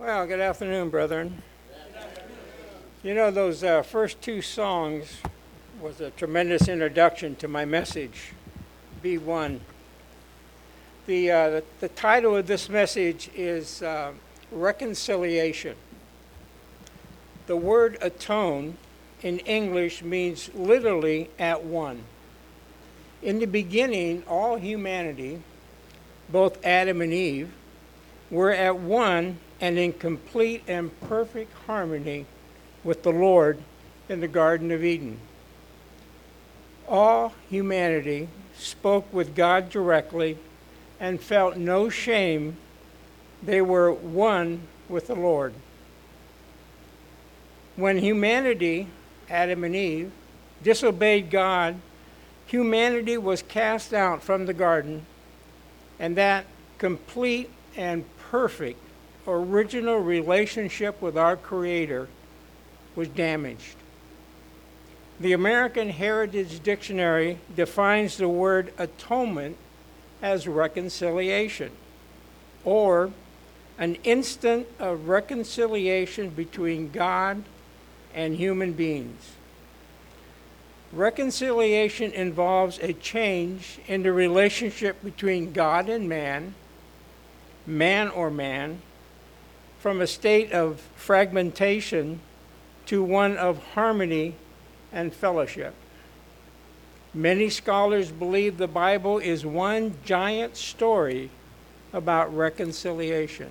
Well, good afternoon, brethren. You know, those first two songs was a tremendous introduction to my message, Be One. The title of this message is Reconciliation. The word atone in English means literally at one. In the beginning, all humanity, both Adam and Eve, were at one and in complete and perfect harmony with the Lord in the Garden of Eden. All humanity spoke with God directly and felt no shame. They were one with the Lord. When humanity, Adam and Eve, disobeyed God, humanity was cast out from the garden, and that complete and perfect original relationship with our Creator was damaged. The American Heritage Dictionary defines the word atonement as reconciliation, or an instant of reconciliation between God and human beings. Reconciliation involves a change in the relationship between God and man or man, from a state of fragmentation to one of harmony and fellowship. Many scholars believe the Bible is one giant story about reconciliation.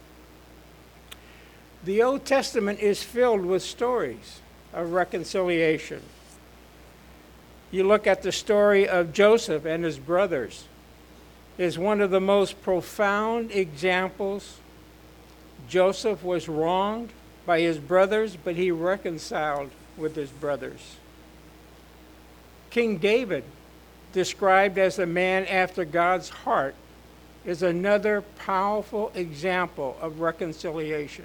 The Old Testament is filled with stories of reconciliation. You look at the story of Joseph and his brothers. Is one of the most profound examples. Joseph was wronged by his brothers, but he reconciled with his brothers. King David, described as a man after God's heart, is another powerful example of reconciliation.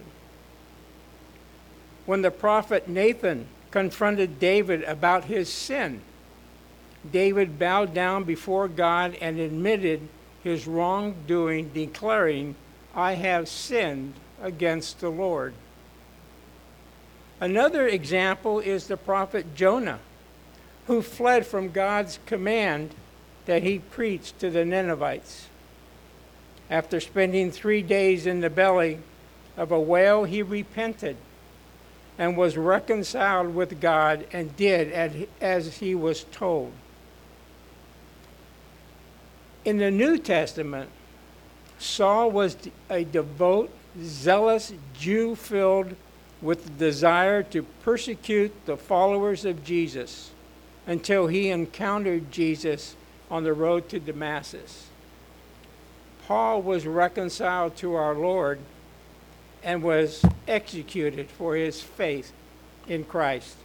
When the prophet Nathan confronted David about his sin, David bowed down before God and admitted his wrongdoing, declaring, "I have sinned against the Lord." Another example is the prophet Jonah, who fled from God's command that he preached to the Ninevites. After spending 3 days in the belly of a whale, he repented and was reconciled with God and did as he was told. In the New Testament, Saul was a devout, zealous Jew filled with the desire to persecute the followers of Jesus until he encountered Jesus on the road to Damascus. Paul was reconciled to our Lord and was executed for his faith in Christ.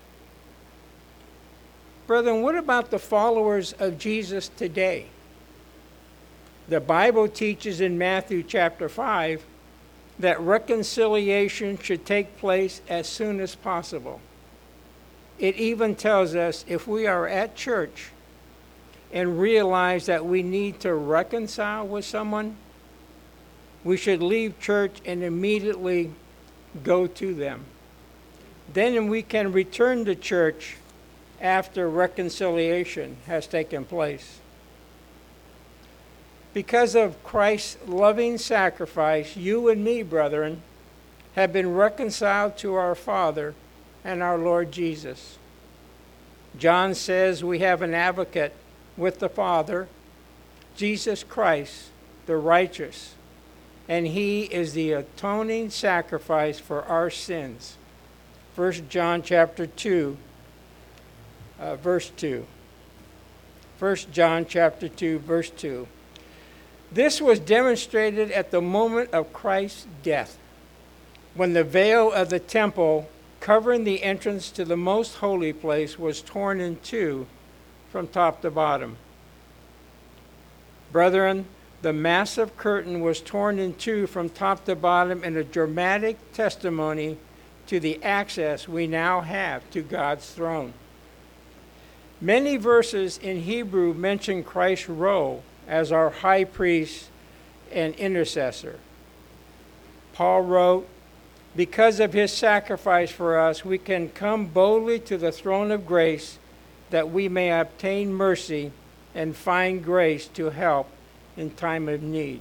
Brethren, what about the followers of Jesus today? The Bible teaches in Matthew chapter 5 that reconciliation should take place as soon as possible. It even tells us if we are at church and realize that we need to reconcile with someone, we should leave church and immediately go to them. Then we can return to church after reconciliation has taken place. Because of Christ's loving sacrifice, you and me, brethren, have been reconciled to our Father and our Lord Jesus. John says we have an advocate with the Father, Jesus Christ, the righteous, and he is the atoning sacrifice for our sins. 1 John chapter 2, verse 2. 1 John chapter 2, verse 2. This was demonstrated at the moment of Christ's death, when the veil of the temple covering the entrance to the most holy place was torn in two from top to bottom. Brethren, the massive curtain was torn in two from top to bottom in a dramatic testimony to the access we now have to God's throne. Many verses in Hebrew mention Christ's role as our high priest and intercessor. Paul wrote, "Because of his sacrifice for us, we can come boldly to the throne of grace that we may obtain mercy and find grace to help in time of need."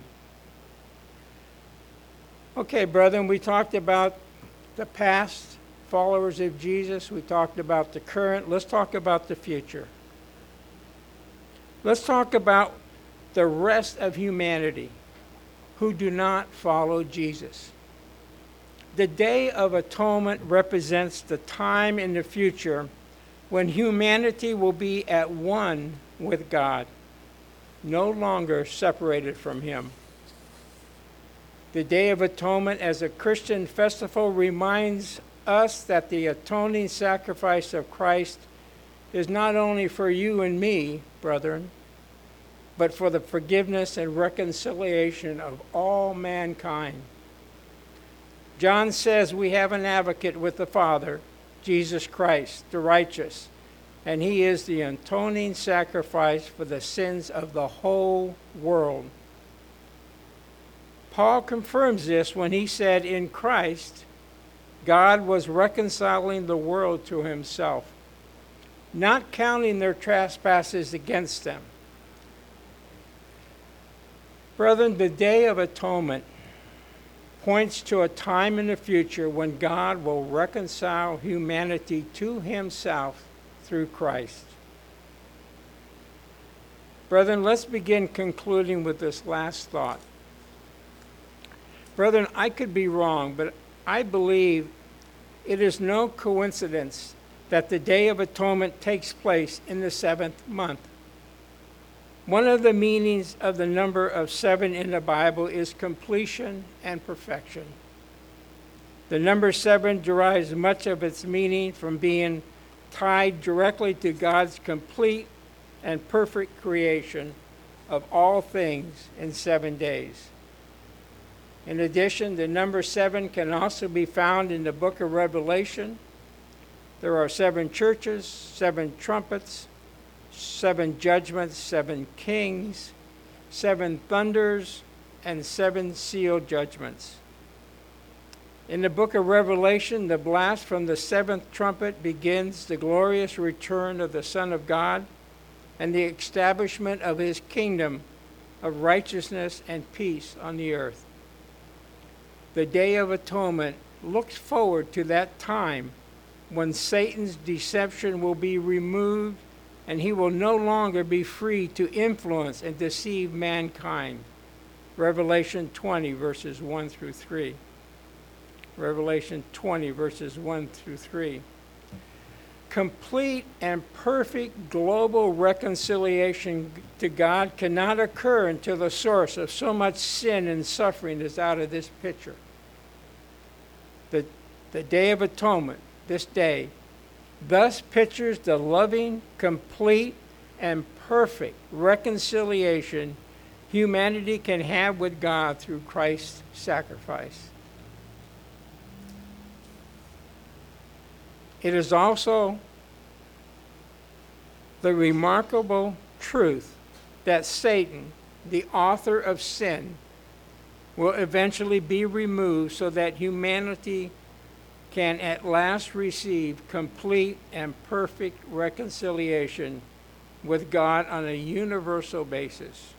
Okay, brethren, we talked about the past followers of Jesus. We talked about the current. Let's talk about the future. Let's talk about the rest of humanity who do not follow Jesus. The Day of Atonement represents the time in the future when humanity will be at one with God, no longer separated from Him. The Day of Atonement as a Christian festival reminds us that the atoning sacrifice of Christ is not only for you and me, brethren, but for the forgiveness and reconciliation of all mankind. John says we have an advocate with the Father, Jesus Christ, the righteous, and He is the atoning sacrifice for the sins of the whole world. Paul confirms this when he said, "In Christ, God was reconciling the world to Himself, not counting their trespasses against them." Brethren, the Day of Atonement points to a time in the future when God will reconcile humanity to Himself through Christ. Brethren, let's begin concluding with this last thought. Brethren, I could be wrong, but I believe it is no coincidence that the Day of Atonement takes place in the 7th month. One of the meanings of the number of 7 in the Bible is completion and perfection. The number 7 derives much of its meaning from being tied directly to God's complete and perfect creation of all things in 7 days. In addition, the number 7 can also be found in the book of Revelation. There are 7 churches, 7 trumpets, 7 judgments, 7 kings, 7 thunders, and 7 sealed judgments. In the book of Revelation, the blast from the 7th trumpet begins the glorious return of the Son of God and the establishment of His kingdom of righteousness and peace on the earth. The Day of Atonement looks forward to that time when Satan's deception will be removed and he will no longer be free to influence and deceive mankind. Revelation 20, verses 1 through 3. Revelation 20, verses 1 through 3. Complete and perfect global reconciliation to God cannot occur until the source of so much sin and suffering is out of this picture. The Day of Atonement, this day, thus pictures the loving, complete, and perfect reconciliation humanity can have with God through Christ's sacrifice. It is also the remarkable truth that Satan, the author of sin, will eventually be removed so that humanity can at last receive complete and perfect reconciliation with God on a universal basis.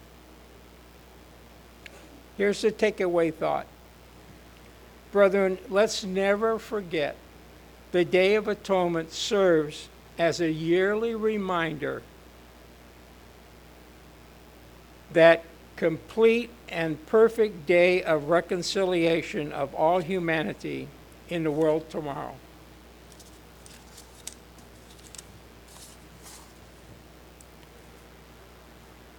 Here's the takeaway thought. Brethren, let's never forget the Day of Atonement serves as a yearly reminder that complete and perfect day of reconciliation of all humanity in the world tomorrow.